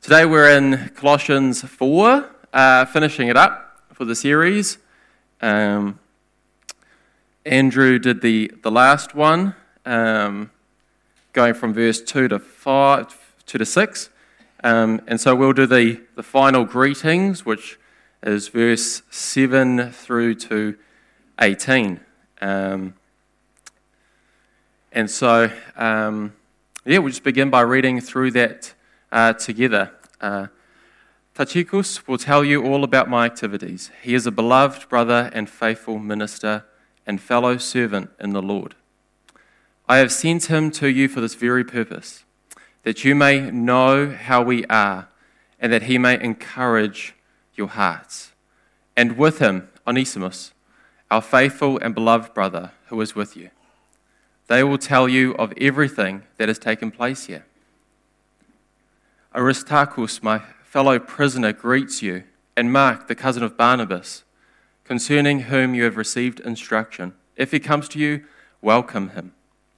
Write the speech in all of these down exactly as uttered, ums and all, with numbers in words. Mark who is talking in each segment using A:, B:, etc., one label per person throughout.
A: Today we're in Colossians four, uh, finishing it up for the series. Um, Andrew did the, the last one, um, going from verse two to five, two to six, um, and so we'll do the, the final greetings, which is verse seven through to eighteen. Um, and so, um, yeah, we'll just begin by reading through that Uh, together. Uh, Tychicus will tell you all about my activities. He is a beloved brother and faithful minister and fellow servant in the Lord. I have sent him to you for this very purpose, that you may know how we are and that he may encourage your hearts. And with him, Onesimus, our faithful and beloved brother who is with you. They will tell you of everything that has taken place here. Aristarchus, my fellow prisoner, greets you, and Mark, the cousin of Barnabas, concerning whom you have received instruction. If he comes to you, welcome him.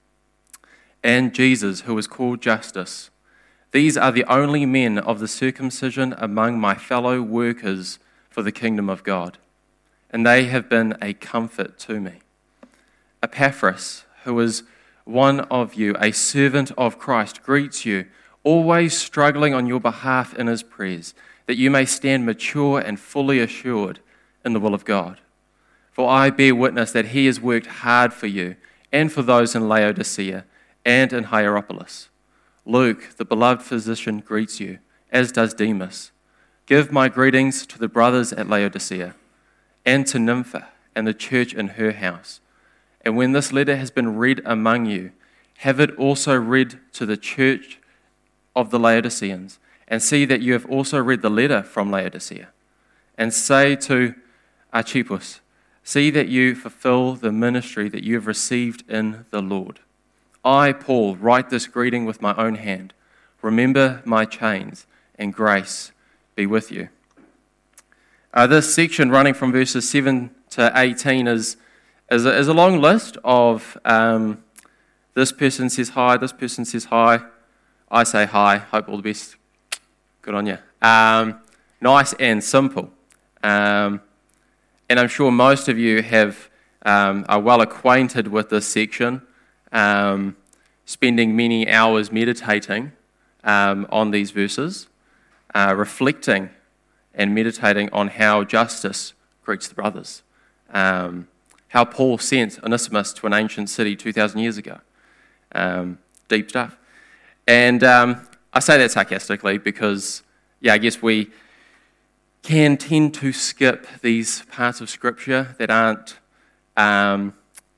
A: And Jesus, who is called Justus. These are the only men of the circumcision among my fellow workers for the kingdom of God, and they have been a comfort to me. Epaphras, who is one of you, a servant of Christ, greets you, always struggling on your behalf in his prayers, that you may stand mature and fully assured in the will of God. For I bear witness that he has worked hard for you and for those in Laodicea and in Hierapolis. Luke, the beloved physician, greets you, as does Demas. Give my greetings to the brothers at Laodicea and to Nympha and the church in her house. And when this letter has been read among you, have it also read to the church of the Laodiceans, and see that you have also read the letter from Laodicea. And say to Archippus, see that you fulfill the ministry that you have received in the Lord. I, Paul, write this greeting with my own hand. Remember my chains, and grace be with you. Uh, this section running from verses seven to eighteen is, is, a, is a long list of um, this person says hi, this person says hi, I say hi, hope all the best, good on you. Um, nice and simple. Um, and I'm sure most of you have um, are well acquainted with this section, um, spending many hours meditating um, on these verses, uh, reflecting and meditating on how Justus greets the brothers, um, how Paul sent Onesimus to an ancient city two thousand years ago. Um, deep stuff. And um, I say that sarcastically because, yeah, I guess we can tend to skip these parts of Scripture that aren't, um,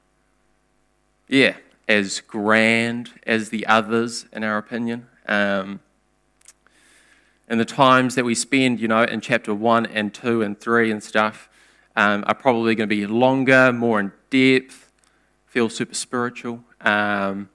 A: yeah, as grand as the others, in our opinion. Um, and the times that we spend, you know, in chapter one and two and three and stuff um, are probably going to be longer, more in depth, feel super spiritual. Um,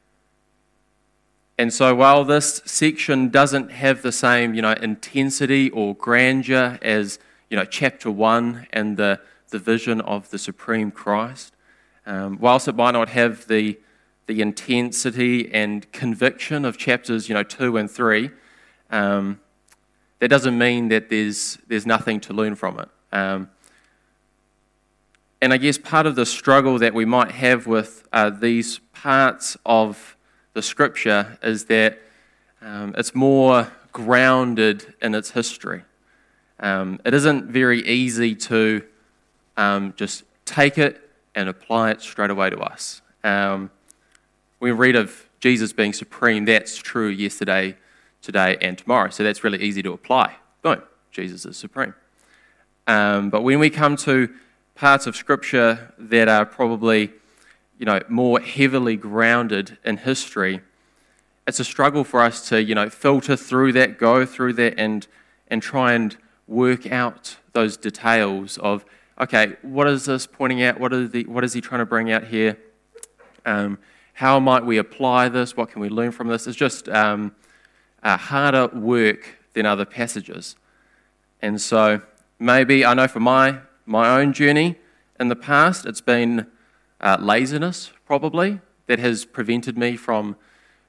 A: And so while this section doesn't have the same, you know, intensity or grandeur as, you know, chapter one and the, the vision of the supreme Christ, um, whilst it might not have the the intensity and conviction of chapters, you know, two and three, um, that doesn't mean that there's there's nothing to learn from it. Um, and I guess part of the struggle that we might have with uh, these parts of the Scripture is that um, it's more grounded in its history. Um, it isn't very easy to um, just take it and apply it straight away to us. Um, we read of Jesus being supreme. That's true yesterday, today, and tomorrow. So that's really easy to apply. Boom, Jesus is supreme. Um, but when we come to parts of Scripture that are probably you know, more heavily grounded in history, it's a struggle for us to, you know, filter through that, go through that, and and try and work out those details of, okay, what is this pointing out? What are the what is he trying to bring out here? Um, how might we apply this? What can we learn from this? It's just um, a harder work than other passages, and so maybe I know for my my own journey in the past, it's been Uh, laziness, probably, that has prevented me from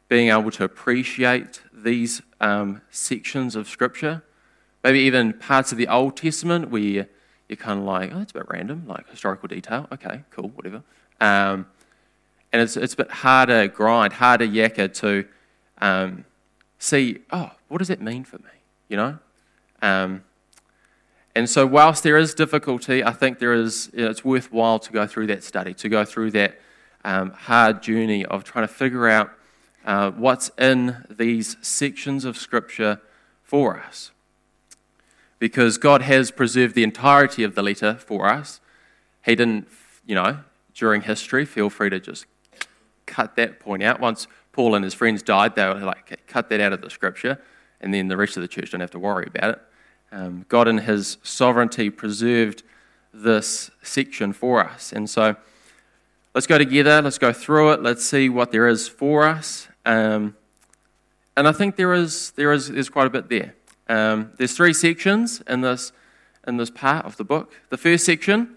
A: being able to appreciate these um, sections of Scripture, maybe even parts of the Old Testament where you, you're kind of like, oh, that's a bit random, like historical detail. Okay, cool, whatever. Um, and it's it's a bit harder grind, harder yakka to um, see, oh, what does that mean for me, you know? Um, and so whilst there is difficulty, I think there is, you know, it's worthwhile to go through that study, to go through that um, hard journey of trying to figure out uh, what's in these sections of Scripture for us. Because God has preserved the entirety of the letter for us. He didn't, you know, during history, feel free to just cut that point out. Once Paul and his friends died, they were like, cut that out of the Scripture, and then the rest of the church don't have to worry about it. Um, God in his sovereignty preserved this section for us. And so let's go together, let's go through it, let's see what there is for us. Um, and I think there is there is there's quite a bit there. Um, there's three sections in this in this part of the book. The first section,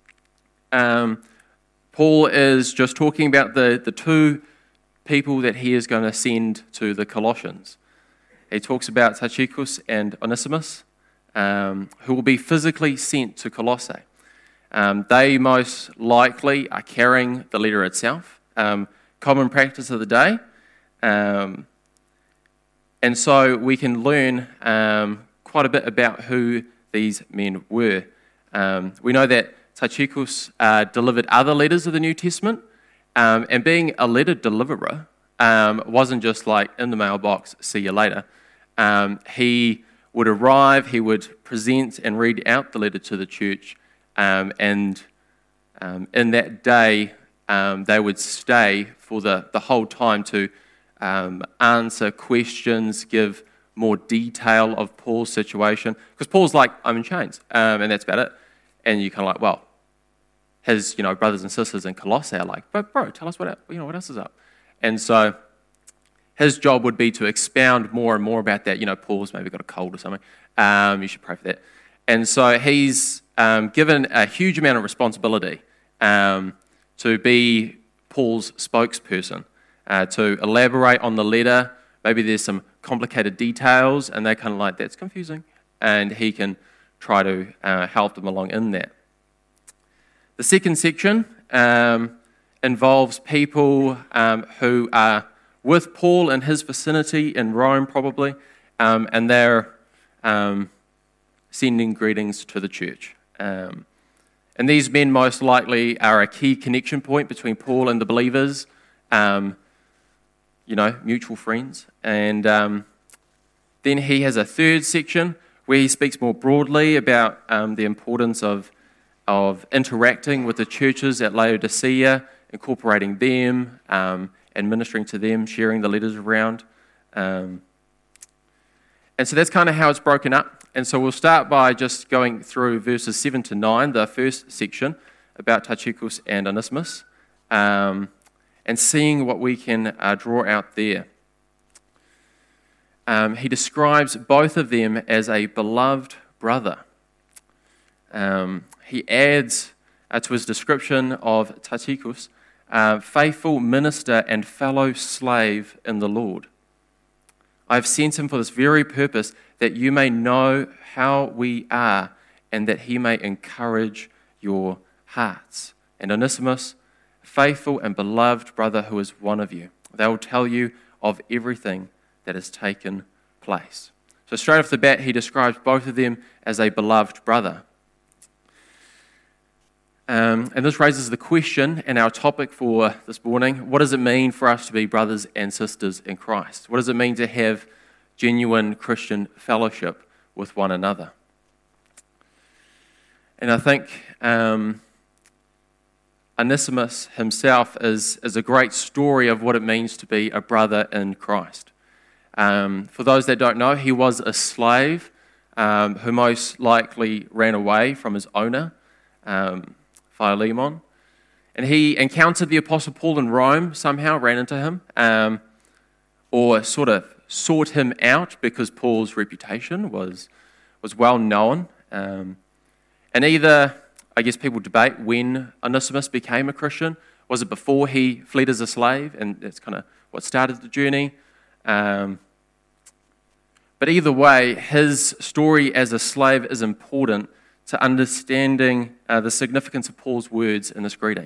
A: um, Paul is just talking about the, the two people that he is going to send to the Colossians. He talks about Tychicus and Onesimus, um, who will be physically sent to Colossae. Um, they most likely are carrying the letter itself, um, common practice of the day. Um, and so we can learn um, quite a bit about who these men were. Um, we know that Tychicus uh, delivered other letters of the New Testament, um, and being a letter deliverer um, wasn't just like in the mailbox, see you later. Um, he would arrive, he would present and read out the letter to the church, um, and um, in that day um, they would stay for the, the whole time to um, answer questions, give more detail of Paul's situation. Because Paul's like, I'm in chains, um, and that's about it. And you're kind of like, well, his you know brothers and sisters in Colossae are like, bro, bro, tell us what you know what else is up. And so his job would be to expound more and more about that. You know, Paul's maybe got a cold or something. Um, you should pray for that. And so he's um, given a huge amount of responsibility um, to be Paul's spokesperson, uh, to elaborate on the letter. Maybe there's some complicated details, and they're kind of like, that's confusing. And he can try to uh, help them along in that. The second section um, involves people um, who are with Paul in his vicinity in Rome, probably, um, and they're um, sending greetings to the church. Um, and these men most likely are a key connection point between Paul and the believers, um, you know, mutual friends. And um, then he has a third section where he speaks more broadly about um, the importance of, of interacting with the churches at Laodicea, incorporating them, um, and ministering to them, sharing the letters around. Um, and so that's kind of how it's broken up. And so we'll start by just going through verses seven to nine, the first section about Tychicus and Onesimus, um, and seeing what we can uh, draw out there. Um, he describes both of them as a beloved brother. Um, he adds uh, to his description of Tychicus, Uh, faithful minister and fellow slave in the Lord. I have sent him for this very purpose, that you may know how we are, and that he may encourage your hearts. And Onesimus, faithful and beloved brother who is one of you. They will tell you of everything that has taken place. So straight off the bat, he describes both of them as a beloved brother. Um, and this raises the question, and our topic for this morning, what does it mean for us to be brothers and sisters in Christ? What does it mean to have genuine Christian fellowship with one another? And I think um, Onesimus himself is, is a great story of what it means to be a brother in Christ. Um, for those that don't know, he was a slave um, who most likely ran away from his owner, um, Philemon, and he encountered the Apostle Paul in Rome, somehow ran into him, um, or sort of sought him out because Paul's reputation was was well known. Um, and either, I guess people debate when Onesimus became a Christian. Was it before he fled as a slave? And that's kind of what started the journey. Um, but either way, his story as a slave is important to understanding uh, the significance of Paul's words in this greeting.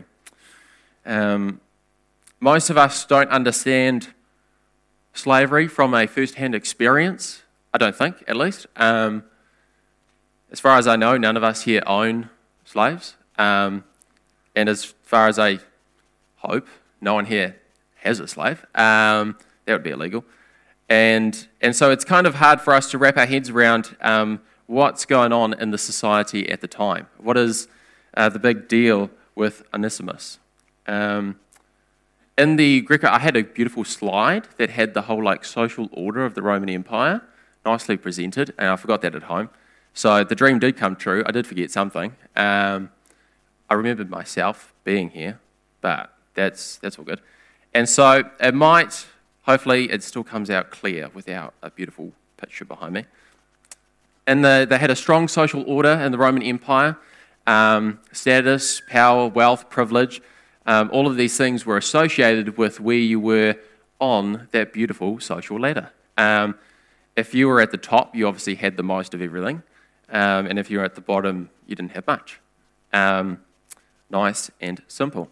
A: Um, most of us don't understand slavery from a first-hand experience, I don't think, at least. Um, as far as I know, none of us here own slaves. Um, and as far as I hope, no one here has a slave. Um, that would be illegal. And and so it's kind of hard for us to wrap our heads around um, what's going on in the society at the time. What is uh, the big deal with Onesimus? Um, in the Greco, I had a beautiful slide that had the whole like social order of the Roman Empire, nicely presented, and I forgot that at home. So the dream did come true. I did forget something. Um, I remembered myself being here, but that's that's all good. And so it might, hopefully, it still comes out clear without a beautiful picture behind me. And the, they had a strong social order in the Roman Empire. Um, status, power, wealth, privilege. Um, all of these things were associated with where you were on that beautiful social ladder. Um, if you were at the top, you obviously had the most of everything. Um, and if you were at the bottom, you didn't have much. Um, nice and simple.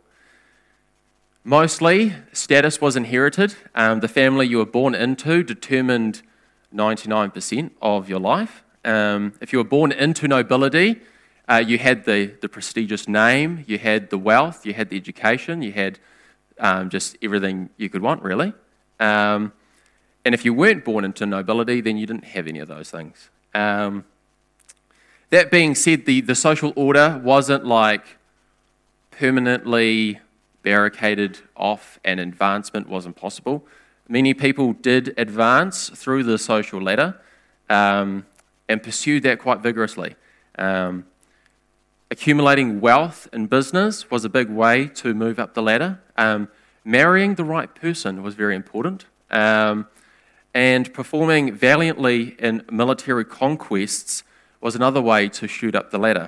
A: Mostly, status was inherited. Um, the family you were born into determined ninety-nine percent of your life. Um, if you were born into nobility, uh, you had the, the prestigious name, you had the wealth, you had the education, you had um, just everything you could want, really. Um, and if you weren't born into nobility, then you didn't have any of those things. Um, that being said, the, the social order wasn't like permanently barricaded off and advancement wasn't possible. Many people did advance through the social ladder um, and pursued that quite vigorously. Um, accumulating wealth in business was a big way to move up the ladder. Um, marrying the right person was very important. Um, and performing valiantly in military conquests was another way to shoot up the ladder.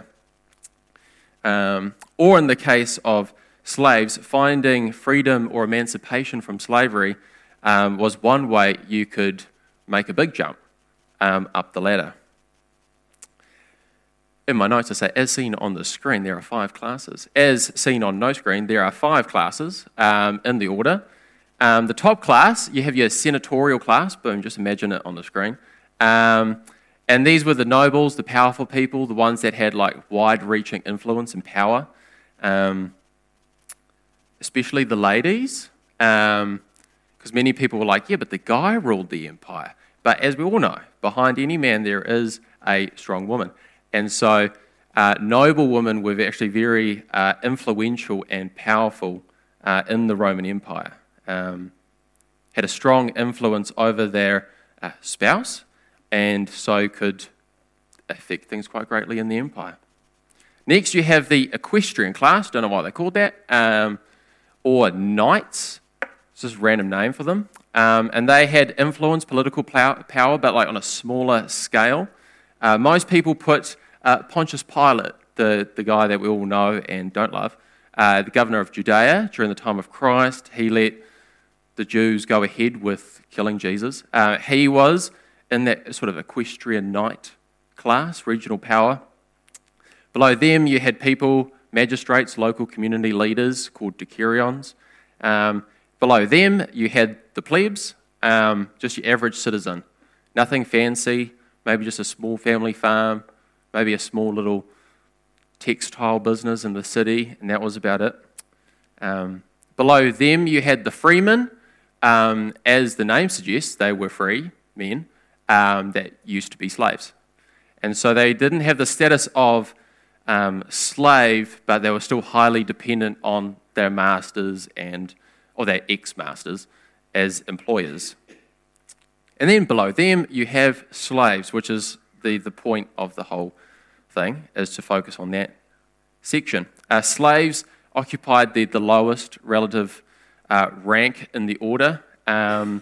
A: Um, or in the case of slaves, finding freedom or emancipation from slavery um, was one way you could make a big jump um, up the ladder. In my notes I say, as seen on the screen, there are five classes. As seen on no screen, there are five classes um, in the order. Um, the top class, you have your senatorial class, boom, just imagine it on the screen. Um, and these were the nobles, the powerful people, the ones that had like wide-reaching influence and power. Um, especially the ladies, because um, many people were like, yeah, but the guy ruled the empire. But as we all know, behind any man there is a strong woman. And so uh, noble women were actually very uh, influential and powerful uh, in the Roman Empire. Um, had a strong influence over their uh, spouse, and so could affect things quite greatly in the empire. Next, you have the equestrian class, don't know why they called that, um, or knights, it's just a random name for them. Um, and they had influence, political power, but like on a smaller scale. Uh, most people put uh, Pontius Pilate, the, the guy that we all know and don't love, uh, the governor of Judea during the time of Christ. He let the Jews go ahead with killing Jesus. Uh, he was in that sort of equestrian knight class, regional power. Below them, you had people, magistrates, local community leaders called decurions. Um, below them, you had the plebs, um, just your average citizen. Nothing fancy, maybe just a small family farm, maybe a small little textile business in the city, and that was about it. Um, below them, you had the freemen. Um, as the name suggests, they were free men um, that used to be slaves. And so they didn't have the status of um, slave, but they were still highly dependent on their masters and or their ex-masters as employers. And then below them, you have slaves, which is the, the point of the whole thing, is to focus on that section. Uh, slaves occupied the, the lowest relative uh, rank in the order. Um,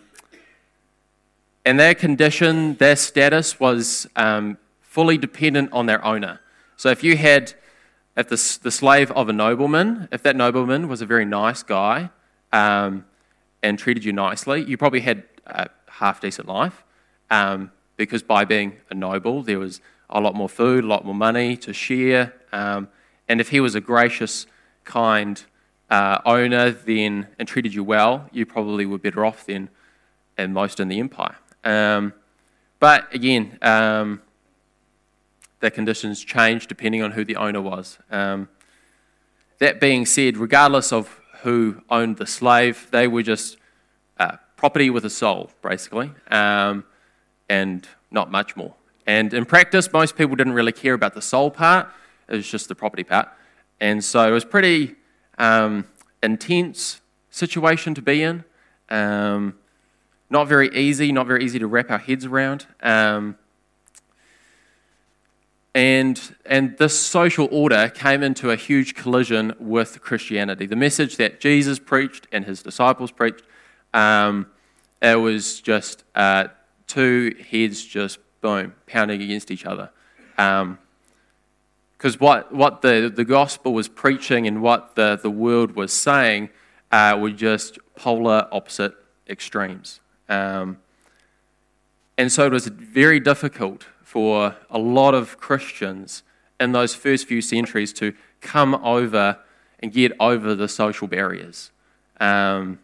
A: and their condition, their status was um, fully dependent on their owner. So if you had if the, the slave of a nobleman, if that nobleman was a very nice guy um, and treated you nicely, you probably had a half-decent life um, because by being a noble, there was a lot more food, a lot more money to share. Um, and if he was a gracious, kind uh, owner then and treated you well, you probably were better off than and most in the empire. Um, but again, um, the conditions changed depending on who the owner was. Um, that being said, regardless of who owned the slave, they were just uh, property with a soul, basically, um, and not much more. And in practice, most people didn't really care about the soul part. It was just the property part. And so it was a pretty um, intense situation to be in. Um, not very easy, not very easy to wrap our heads around. Um, and, and this social order came into a huge collision with Christianity. The message that Jesus preached and his disciples preached, um, it was just uh, two heads just boom, pounding against each other. Um, Because what, what the, the gospel was preaching and what the, the world was saying uh, were just polar opposite extremes. Um, and so it was very difficult for a lot of Christians in those first few centuries to come over and get over the social barriers. Um,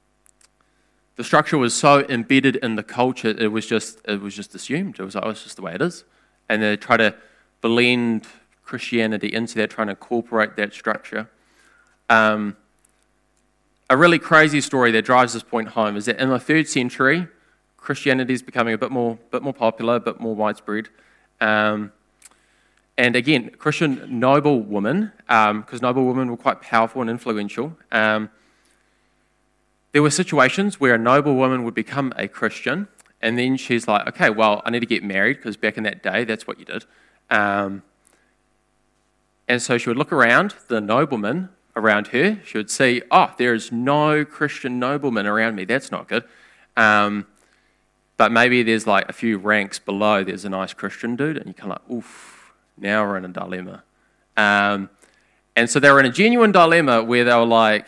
A: the structure was so embedded in the culture, it was just it was just assumed. It was, oh, it's just the way it is. And they try to blend Christianity into that, trying to incorporate that structure. Um, a really crazy story that drives this point home is that in the third century, Christianity is becoming a bit more, bit more popular, a bit more widespread. Um, and again, Christian noblewomen, because um, noblewomen were quite powerful and influential, um, there were situations where a noblewoman would become a Christian, and then she's like, okay, well, I need to get married, because back in that day, that's what you did. Um, And so she would look around, the noblemen around her. She would see, oh, there is no Christian nobleman around me. That's not good. Um, but maybe there's like a few ranks below, there's a nice Christian dude, and you're kind of like, oof, now we're in a dilemma. Um, and so they were in a genuine dilemma where they were like,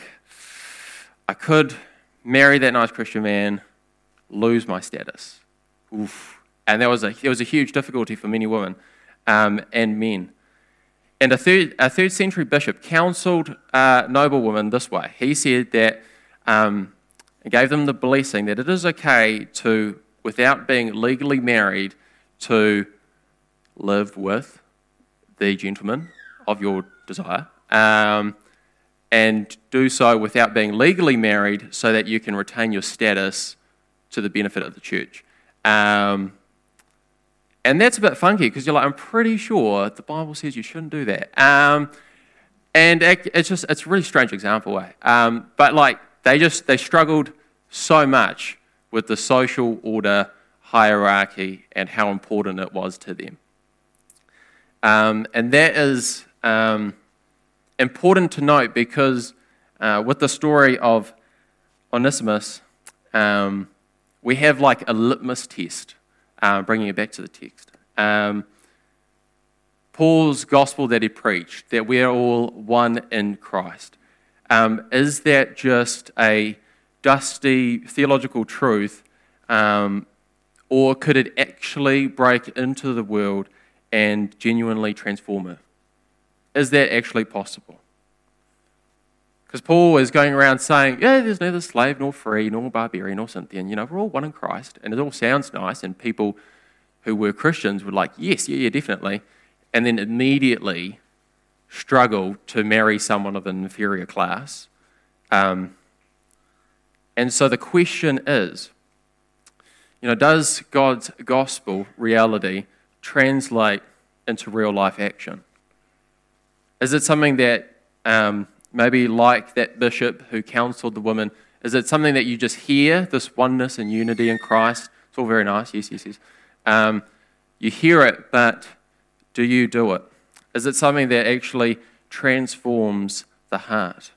A: I could marry that nice Christian man, lose my status. Oof. And that was a, it was a huge difficulty for many women um, and men. And a third, a third century bishop counselled uh, noblewomen this way. He said that, um, gave them the blessing that it is okay to, without being legally married, to live with the gentleman of your desire, um, and do so without being legally married so that you can retain your status to the benefit of the church. Um, And that's a bit funky because you're like, I'm pretty sure the Bible says you shouldn't do that. Um, and it, it's just, it's a really strange example. Eh? Um, but like, they just, they struggled so much with the social order, hierarchy, and how important it was to them. Um, and that is um, important to note because uh, with the story of Onesimus, um, we have like a litmus test. Uh, bringing it back to the text. Um, Paul's gospel that he preached, that we are all one in Christ. Um, is that just a dusty theological truth, um, or could it actually break into the world and genuinely transform it? Is that actually possible? Because Paul is going around saying, yeah, there's neither slave nor free, nor barbarian nor Scythian. You know, we're all one in Christ. And it all sounds nice. And people who were Christians were like, yes, yeah, yeah, definitely. And then immediately struggle to marry someone of an inferior class. Um, and so the question is, you know, does God's gospel reality translate into real life action? Is it something that... Um, Maybe like that bishop who counseled the woman, is it something that you just hear, this oneness and unity in Christ? It's all very nice, yes, yes, yes. Um, you hear it, but do you do it? Is it something that actually transforms the heart?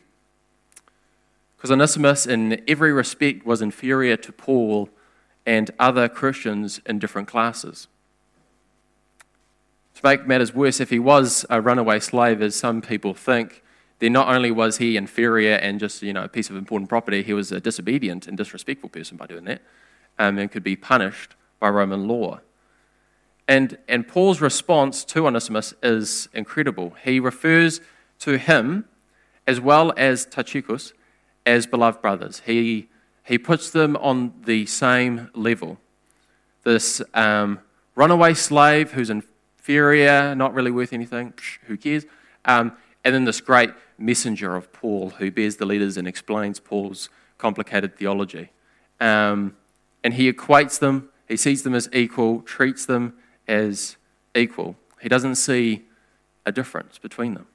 A: Because Onesimus in every respect was inferior to Paul and other Christians in different classes. To make matters worse, if he was a runaway slave, as some people think, then not only was he inferior and just, you know, a piece of important property, he was a disobedient and disrespectful person by doing that, um, and could be punished by Roman law. And, and Paul's response to Onesimus is incredible. He refers to him, as well as Tychicus, as beloved brothers. He, he puts them on the same level. This um, runaway slave who's inferior, not really worth anything, who cares? Um, and then this great messenger of Paul who bears the letters and explains Paul's complicated theology. Um, and he equates them, he sees them as equal, treats them as equal. He doesn't see a difference between them.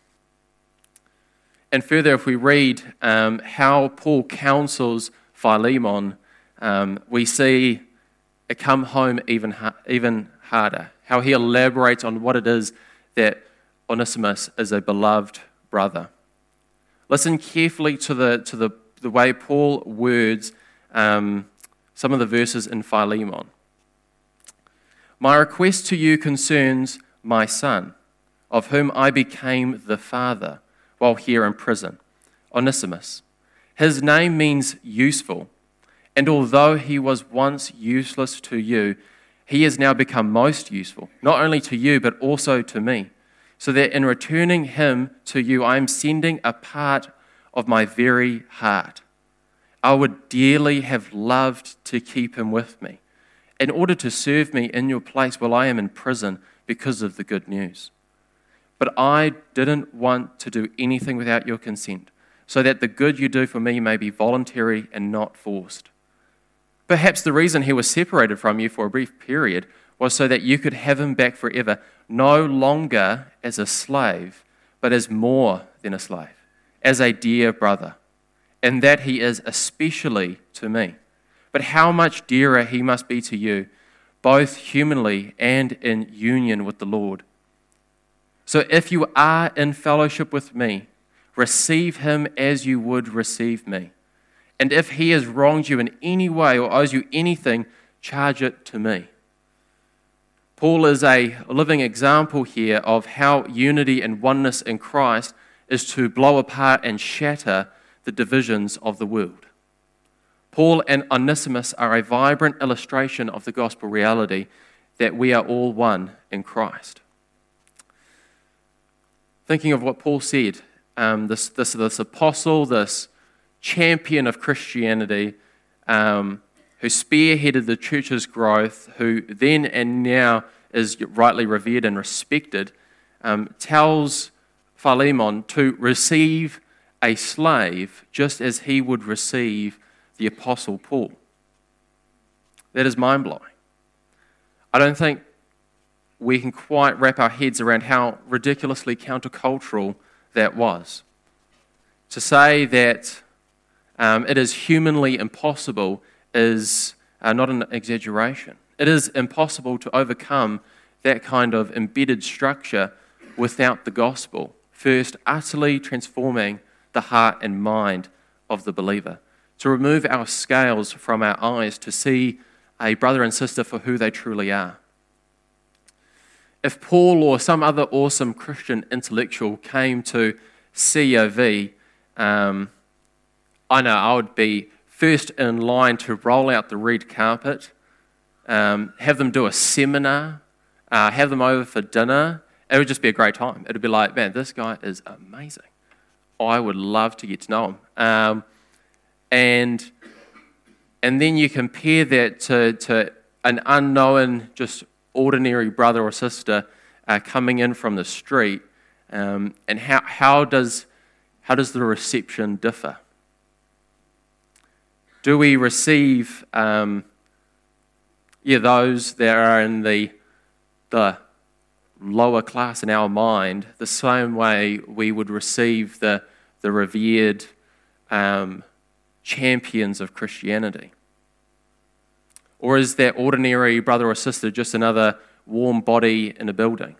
A: And further, if we read um, how Paul counsels Philemon, um, we see it come home even, ha- even harder. How he elaborates on what it is that Onesimus is a beloved brother. Listen carefully to the to the, the way Paul words um, some of the verses in Philemon. My request to you concerns my son, of whom I became the father while here in prison, Onesimus. His name means useful, and although he was once useless to you, he has now become most useful, not only to you, but also to me, so that in returning him to you, I am sending a part of my very heart. I would dearly have loved to keep him with me, in order to serve me in your place while I am in prison because of the good news. But I didn't want to do anything without your consent, so that the good you do for me may be voluntary and not forced. Perhaps the reason he was separated from you for a brief period was so that you could have him back forever, no longer as a slave, but as more than a slave, as a dear brother, and that he is especially to me. But how much dearer he must be to you, both humanly and in union with the Lord. So if you are in fellowship with me, receive him as you would receive me. And if he has wronged you in any way or owes you anything, charge it to me. Paul is a living example here of how unity and oneness in Christ is to blow apart and shatter the divisions of the world. Paul and Onesimus are a vibrant illustration of the gospel reality that we are all one in Christ. Thinking of what Paul said, um, this, this, this apostle, this champion of Christianity, um, who spearheaded the church's growth, who then and now is rightly revered and respected, um, tells Philemon to receive a slave just as he would receive the Apostle Paul. That is mind-blowing. I don't think we can quite wrap our heads around how ridiculously countercultural that was. To say that um, it is humanly impossible is uh, not an exaggeration. It is impossible to overcome that kind of embedded structure without the gospel, first utterly transforming the heart and mind of the believer, to remove our scales from our eyes to see a brother and sister for who they truly are. If Paul or some other awesome Christian intellectual came to C O V, um, I know I would be first in line to roll out the red carpet, um, have them do a seminar, uh, have them over for dinner. It would just be a great time. It would be like, man, this guy is amazing. I would love to get to know him. Um, and and then you compare that to, to an unknown, just ordinary brother or sister uh, coming in from the street, um, and how how does how does the reception differ? Do we receive um, yeah those that are in the the lower class in our mind the same way we would receive the the revered um, champions of Christianity? Or is that ordinary brother or sister just another warm body in a building?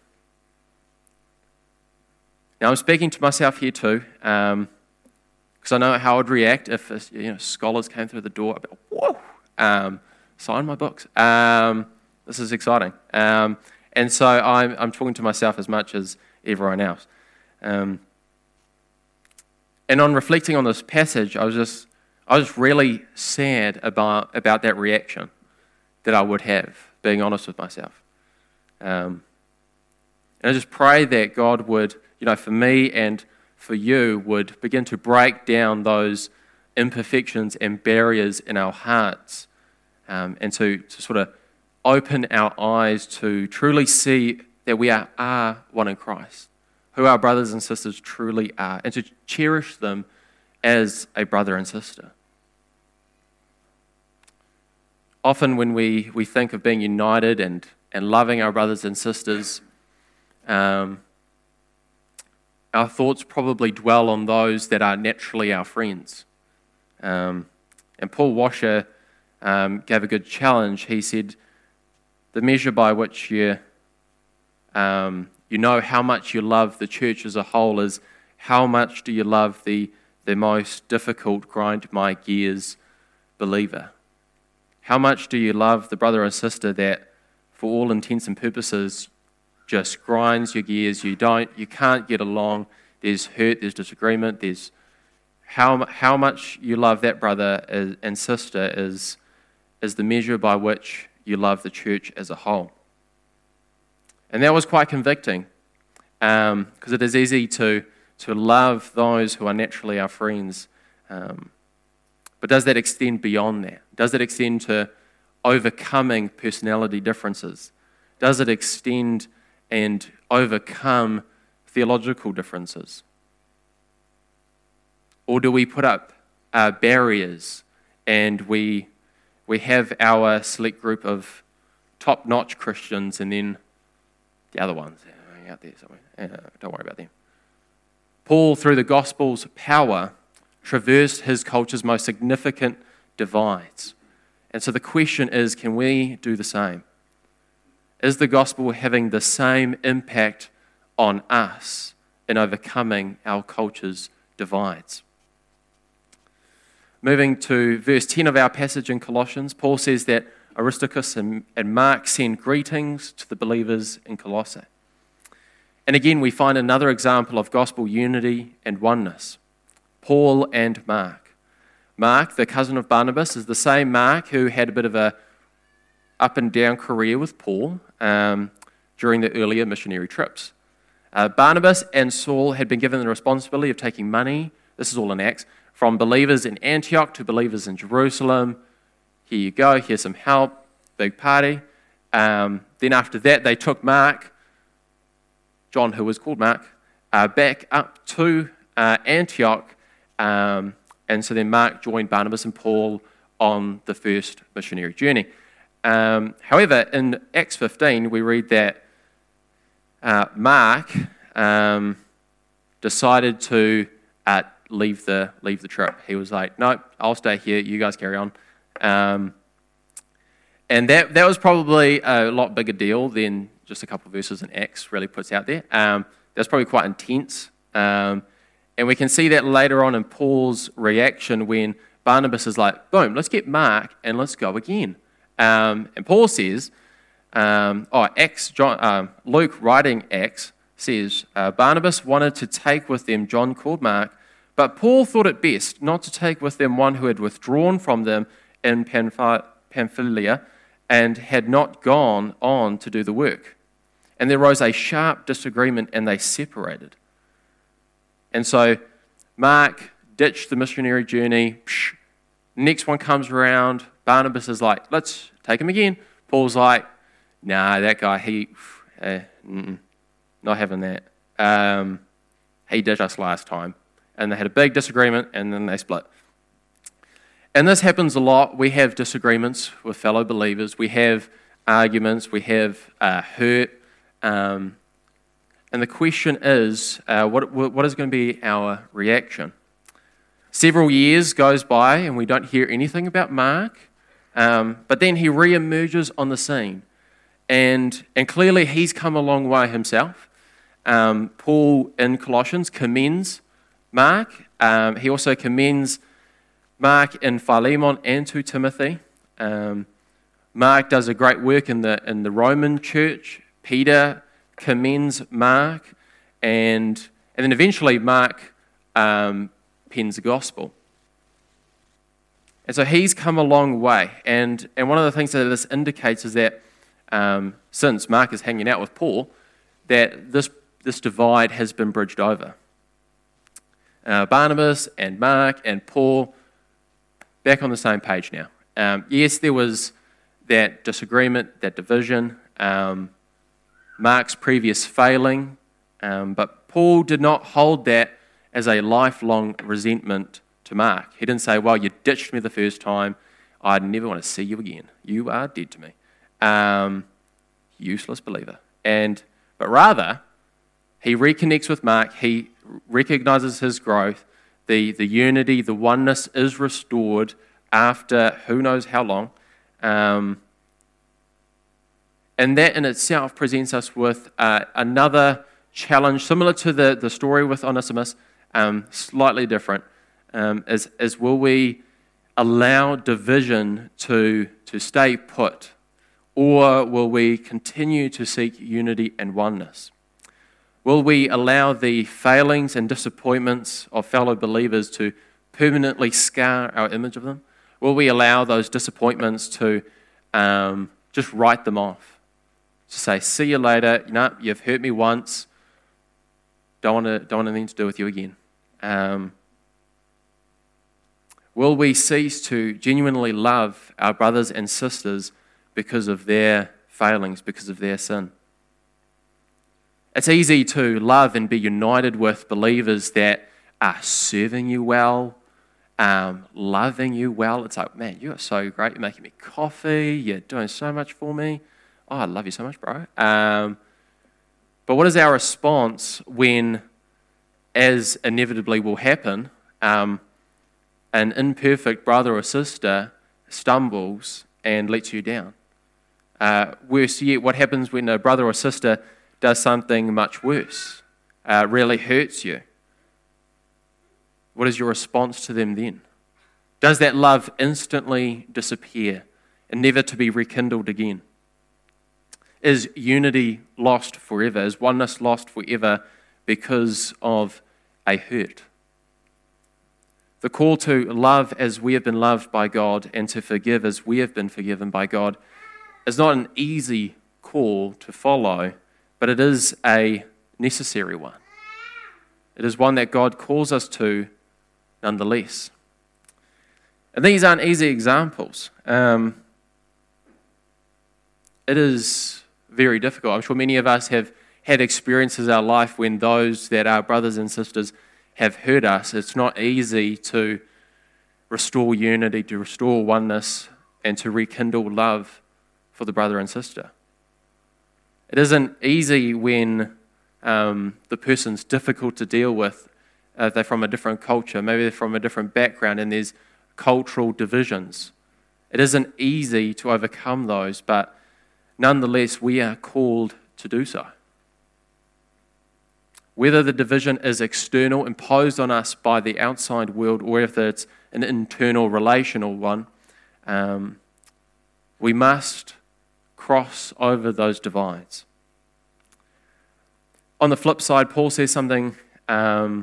A: Now, I'm speaking to myself here too, because um, I know how I'd react if you know scholars came through the door. I'd be like, whoa, um, sign my books. Um, this is exciting. Um, And so I'm, I'm talking to myself as much as everyone else. Um, and on reflecting on this passage, I was just I was really sad about, about that reaction that I would have, being honest with myself. Um, and I just pray that God would, you know, for me and for you, would begin to break down those imperfections and barriers in our hearts, um, and to, to sort of open our eyes to truly see that we are, are one in Christ, who our brothers and sisters truly are, and to cherish them as a brother and sister. Often when we, we think of being united and, and loving our brothers and sisters, um, our thoughts probably dwell on those that are naturally our friends. Um, and Paul Washer um, gave a good challenge. He said, the measure by which you, um, you know how much you love the church as a whole is how much do you love the, the most difficult grind my gears believer. How much do you love the brother or sister that, for all intents and purposes, just grinds your gears? You don't, you can't get along. There's hurt. There's disagreement. There's how how much you love that brother and sister is is the measure by which you love the church as a whole. And that was quite convicting, because um, it is easy to to love those who are naturally our friends. Um, But does that extend beyond that? Does it extend to overcoming personality differences? Does it extend and overcome theological differences? Or do we put up uh, barriers and we we have our select group of top-notch Christians and then the other ones uh, out there somewhere? Uh, don't worry about them. Paul, through the gospel's power, traversed his culture's most significant divides. And so the question is, can we do the same? Is the gospel having the same impact on us in overcoming our culture's divides? Moving to verse ten of our passage in Colossians, Paul says that Aristarchus and, and Mark send greetings to the believers in Colossae. And again, we find another example of gospel unity and oneness. Paul and Mark. Mark, the cousin of Barnabas, is the same Mark who had a bit of a up and down career with Paul um, during the earlier missionary trips. Uh, Barnabas and Saul had been given the responsibility of taking money, this is all in Acts, from believers in Antioch to believers in Jerusalem. Here you go, here's some help, big party. Um, then after that, they took Mark, John, who was called Mark, uh, back up to uh, Antioch. Um, and so then Mark joined Barnabas and Paul on the first missionary journey. Um, however, in Acts fifteen, we read that uh, Mark um, decided to uh, leave the leave the trip. He was like, "Nope, I'll stay here. You guys carry on." Um, and that that was probably a lot bigger deal than just a couple of verses in Acts really puts out there. Um, that's probably quite intense. Um, And we can see that later on in Paul's reaction when Barnabas is like, boom, let's get Mark and let's go again. Um, and Paul says, um, oh, Acts, John, um, Luke writing Acts says, uh, Barnabas wanted to take with them John called Mark, but Paul thought it best not to take with them one who had withdrawn from them in Pamphylia and had not gone on to do the work. And there arose a sharp disagreement and they separated. And so Mark ditched the missionary journey. Psh, next one comes around. Barnabas is like, let's take him again. Paul's like, nah, that guy, he, eh, not having that. Um, he ditched us last time. And they had a big disagreement and then they split. And this happens a lot. We have disagreements with fellow believers. We have arguments. We have uh, hurt. Um, And the question is, uh, what, what is going to be our reaction? Several years goes by and we don't hear anything about Mark, um, but then he re-emerges on the scene. And, and clearly he's come a long way himself. Um, Paul in Colossians commends Mark. Um, he also commends Mark in Philemon and to Timothy. Um, Mark does a great work in the, in the Roman church, Peter commends Mark, and, and then eventually Mark um, pens the gospel. And so he's come a long way. And, and one of the things that this indicates is that um, since Mark is hanging out with Paul, that this, this divide has been bridged over. Uh, Barnabas and Mark and Paul, back on the same page now. Um, yes, there was that disagreement, that division, um, Mark's previous failing, um, but Paul did not hold that as a lifelong resentment to Mark. He didn't say, well, you ditched me the first time, I'd never want to see you again. You are dead to me. Um, useless believer. And but rather, he reconnects with Mark, he recognizes his growth, the, the unity, the oneness is restored after who knows how long. Um, and that in itself presents us with uh, another challenge, similar to the, the story with Onesimus, um, slightly different, um, is, is will we allow division to, to stay put, or will we continue to seek unity and oneness? Will we allow the failings and disappointments of fellow believers to permanently scar our image of them? Will we allow those disappointments to um, just write them off? To say, see you later, no, you've hurt me once, don't want to, don't want anything to do with you again. Um, will we cease to genuinely love our brothers and sisters because of their failings, because of their sin? It's easy to love and be united with believers that are serving you well, um, loving you well. It's like, man, you are so great. You're making me coffee. You're doing so much for me. Oh, I love you so much, bro. Um, but what is our response when, as inevitably will happen, um, an imperfect brother or sister stumbles and lets you down? Uh, worse yet, what happens when a brother or sister does something much worse, uh, really hurts you? What is your response to them then? Does that love instantly disappear and never to be rekindled again? Is unity lost forever? Is oneness lost forever because of a hurt? The call to love as we have been loved by God and to forgive as we have been forgiven by God is not an easy call to follow, but it is a necessary one. It is one that God calls us to nonetheless. And these aren't easy examples. Um, it is very difficult. I'm sure many of us have had experiences in our life when those that are brothers and sisters have hurt us. It's not easy to restore unity, to restore oneness, and to rekindle love for the brother and sister. It isn't easy when um, the person's difficult to deal with. Uh, they're from a different culture, maybe they're from a different background, and there's cultural divisions. It isn't easy to overcome those, but nonetheless, we are called to do so. Whether the division is external, imposed on us by the outside world, or if it's an internal relational one, um, we must cross over those divides. On the flip side, Paul says something um,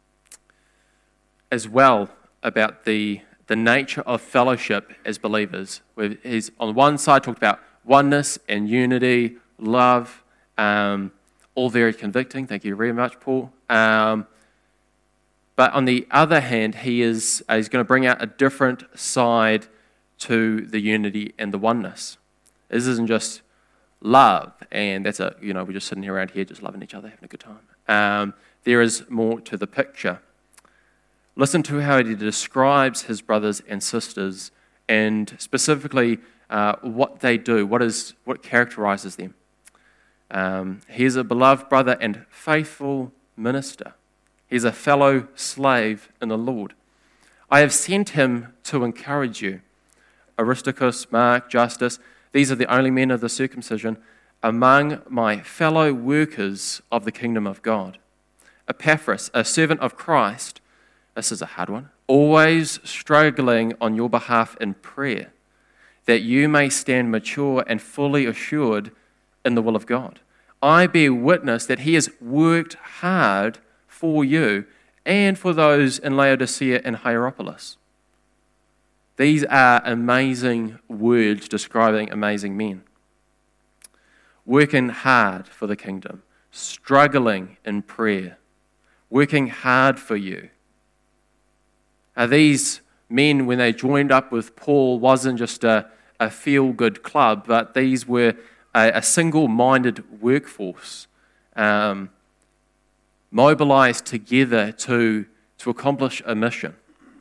A: as well about the, the nature of fellowship as believers. Where he's on one side talked about oneness and unity, love, um, all very convicting. Thank you very much, Paul. Um, but on the other hand, he is uh, he's going to bring out a different side to the unity and the oneness. This isn't just love, and that's a, you know, we're just sitting here around here just loving each other, having a good time. Um, there is more to the picture. Listen to how he describes his brothers and sisters, and specifically uh, what they do, what is what characterizes them. Um, he is a beloved brother and faithful minister. He's a fellow slave in the Lord. I have sent him to encourage you. Aristarchus, Mark, Justus, these are the only men of the circumcision among my fellow workers of the kingdom of God. Epaphras, a servant of Christ, this is a hard one, always struggling on your behalf in prayer, that you may stand mature and fully assured in the will of God. I bear witness that he has worked hard for you and for those in Laodicea and Hierapolis. These are amazing words describing amazing men. Working hard for the kingdom, struggling in prayer, working hard for you. Are these men, when they joined up with Paul, wasn't just a, a feel-good club, but these were a, a single-minded workforce, um, mobilized together to, to accomplish a mission.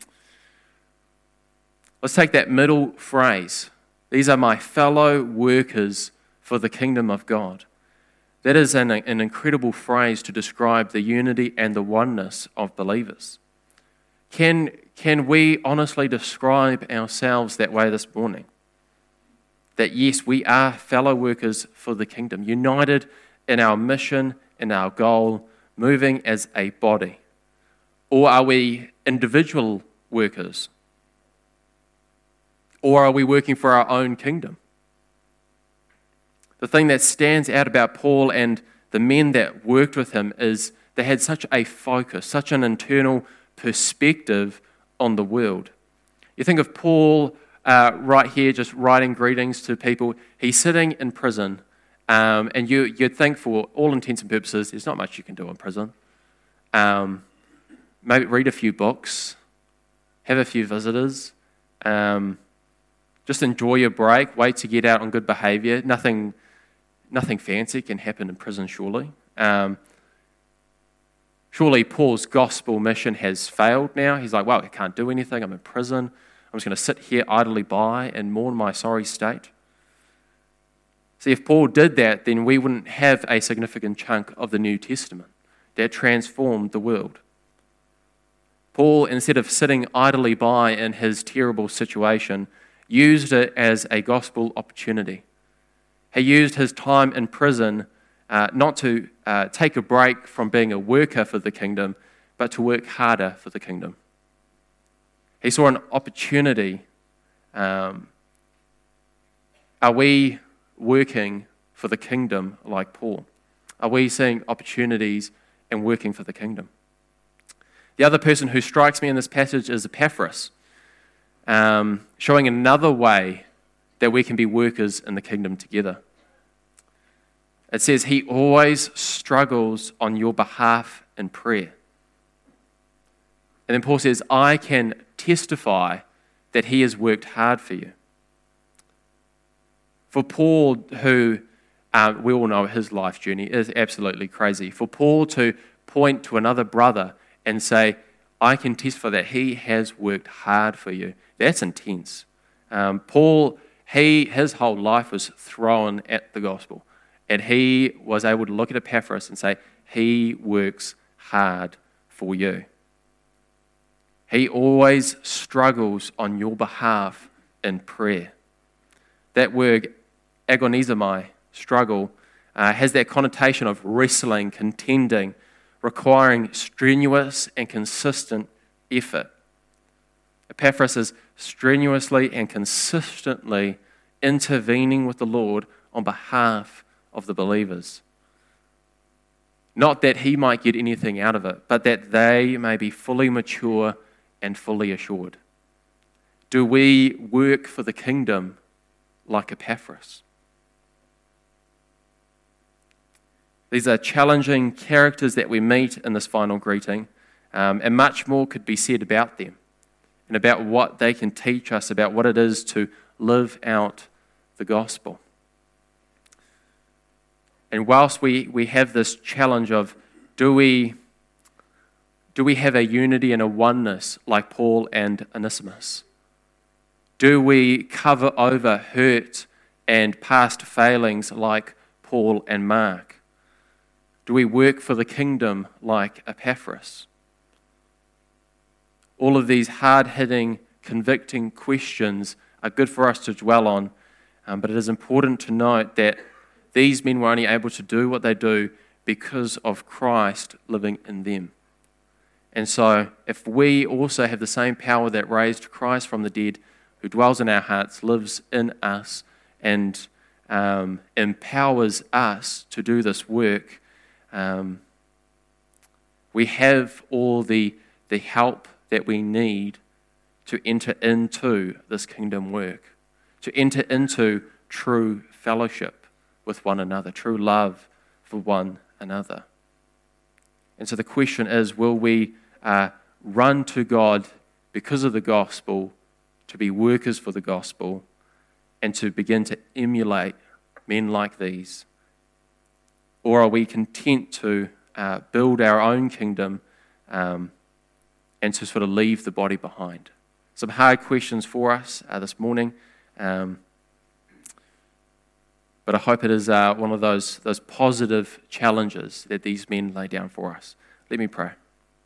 A: Let's take that middle phrase. These are my fellow workers for the kingdom of God. That is an, an incredible phrase to describe the unity and the oneness of believers. Can, can we honestly describe ourselves that way this morning? That yes, we are fellow workers for the kingdom, united in our mission and our goal, moving as a body? Or are we individual workers? Or are we working for our own kingdom? The thing that stands out about Paul and the men that worked with him is they had such a focus, such an internal perspective on the world. You think of Paul uh, right here just writing greetings to people. He's sitting in prison, um, and you, you'd think for all intents and purposes, there's not much you can do in prison. Um, maybe read a few books, have a few visitors, um, just enjoy your break, wait to get out on good behavior. Nothing, nothing fancy can happen in prison, surely. Um, surely Paul's gospel mission has failed now. He's like, well, I can't do anything. I'm in prison. I'm just going to sit here idly by and mourn my sorry state. See, if Paul did that, then we wouldn't have a significant chunk of the New Testament that transformed the world. Paul, instead of sitting idly by in his terrible situation, used it as a gospel opportunity. He used his time in prison uh, not to uh, take a break from being a worker for the kingdom, but to work harder for the kingdom. He saw an opportunity. Um, are we working for the kingdom like Paul? Are we seeing opportunities and working for the kingdom? The other person who strikes me in this passage is Epaphras, um, showing another way that we can be workers in the kingdom together. It says, he always struggles on your behalf in prayer. And then Paul says, I can testify that he has worked hard for you. For Paul, who um, we all know his life journey is absolutely crazy, for Paul to point to another brother and say, I can testify that he has worked hard for you, that's intense. Um, Paul, he his whole life was thrown at the gospel, and he was able to look at Epaphras and say, he works hard for you. He always struggles on your behalf in prayer. That word, agonizomai, struggle, uh, has that connotation of wrestling, contending, requiring strenuous and consistent effort. Epaphras is strenuously and consistently intervening with the Lord on behalf of the believers. Not that he might get anything out of it, but that they may be fully mature and fully assured. Do we work for the kingdom like Epaphras? These are challenging characters that we meet in this final greeting, um, and much more could be said about them and about what they can teach us about what it is to live out the gospel. And whilst we, we have this challenge of do we, do we have a unity and a oneness like Paul and Onesimus? Do we cover over hurt and past failings like Paul and Mark? Do we work for the kingdom like Epaphras? All of these hard-hitting, convicting questions are good for us to dwell on, um, but it is important to note that these men were only able to do what they do because of Christ living in them. And so, if we also have the same power that raised Christ from the dead, who dwells in our hearts, lives in us, and um, empowers us to do this work, um, we have all the, the help that we need to enter into this kingdom work, to enter into true fellowship with one another, true love for one another. And so the question is, will we uh, run to God because of the gospel, to be workers for the gospel, and to begin to emulate men like these? Or are we content to uh, build our own kingdom um, and to sort of leave the body behind? Some hard questions for us uh, this morning, um, but I hope it is uh, one of those, those positive challenges that these men lay down for us. Let me pray.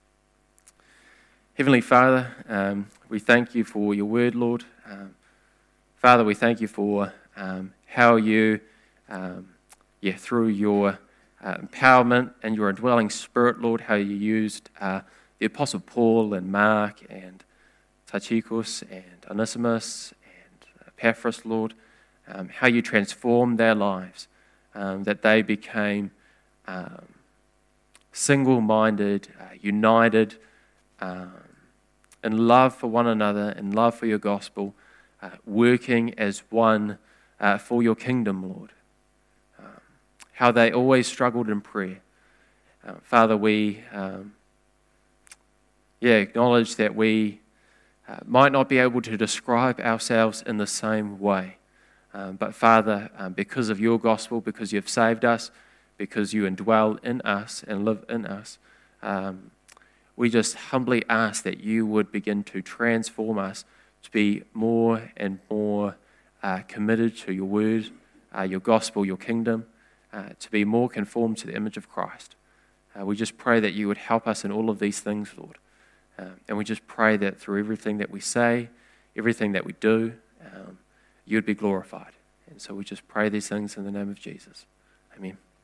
A: Heavenly Father, um, we thank you for your word, Lord. Um, Father, we thank you for um, how you, um, yeah, through your uh, empowerment and your indwelling spirit, Lord, how you used uh, the Apostle Paul and Mark and Tychicus and Onesimus and Epaphras, Lord, um, how you transformed their lives, um, that they became um, single-minded, uh, united, um, in love for one another, in love for your gospel, uh, working as one uh, for your kingdom, Lord. Um, how they always struggled in prayer. Uh, Father, we um, yeah acknowledge that we uh, might not be able to describe ourselves in the same way. Um, but Father, um, because of your gospel, because you've saved us, because you indwell in us and live in us, um, we just humbly ask that you would begin to transform us to be more and more uh, committed to your word, uh, your gospel, your kingdom, uh, to be more conformed to the image of Christ. Uh, we just pray that you would help us in all of these things, Lord. Um, and we just pray that through everything that we say, everything that we do, um, you would be glorified. And so we just pray these things in the name of Jesus. Amen.